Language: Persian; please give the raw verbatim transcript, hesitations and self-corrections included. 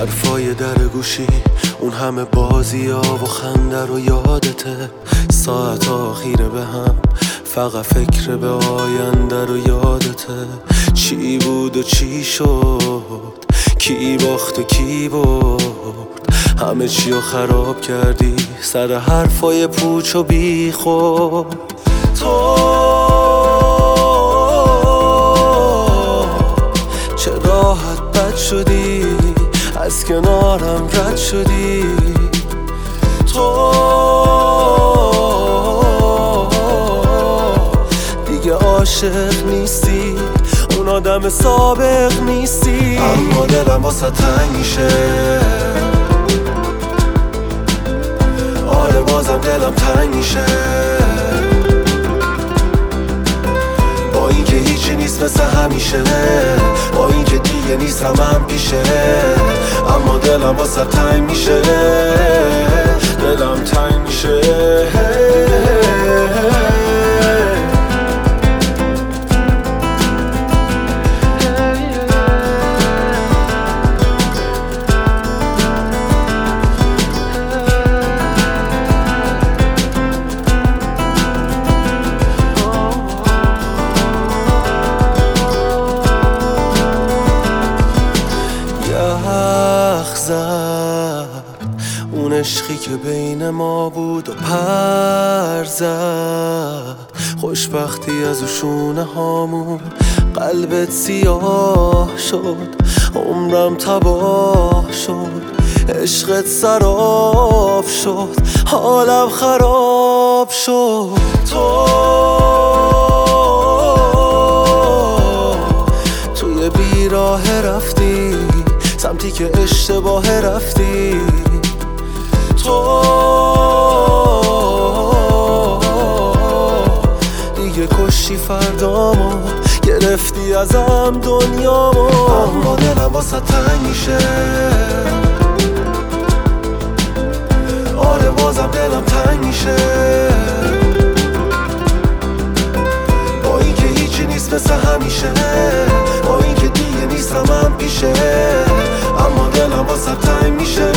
حرفای در گوشی، اون همه بازی ها و خنده رو یادته. ساعت آخیره به هم، فقط فکر به آینده رو یادته. چی بود و چی شد، کی باخت و کی برد، همه چی رو خراب کردی سر حرفای پوچ و بی خود. تو چه راحت بد شدی، از کنارم رد شدی. تو دیگه عاشق نیستی، اون آدم سابق نیستی. اما دلم واسه تنگ میشه، آره بازم دلم تنگ میشه. با اینکه هیچی نیست مثل همیشه، با اینکه دیگه نیستم هم پیشه، اما دلم واسه تنگ میشه، دلم تنگ میشه. اون عشقی که بین ما بود و پر زد، خوشبختی از او شونه هامون. قلبت سیاه شد، عمرم تباه شد، عشقت سراب شد، حالم خراب شد. تو توی بیراه رفتی، سمتی که اشتباه رفتی. تو دیگه کشتی فردامو، گرفتی ازم دنیامو. اما دلم واسه تنگ میشه، آره بازم دلم تنگ میشه. با اینکه هیچی نیست مثل همیشه، با اینکه دیگه نیستم هم پیشه، اما دلم واسه تنگ میشه.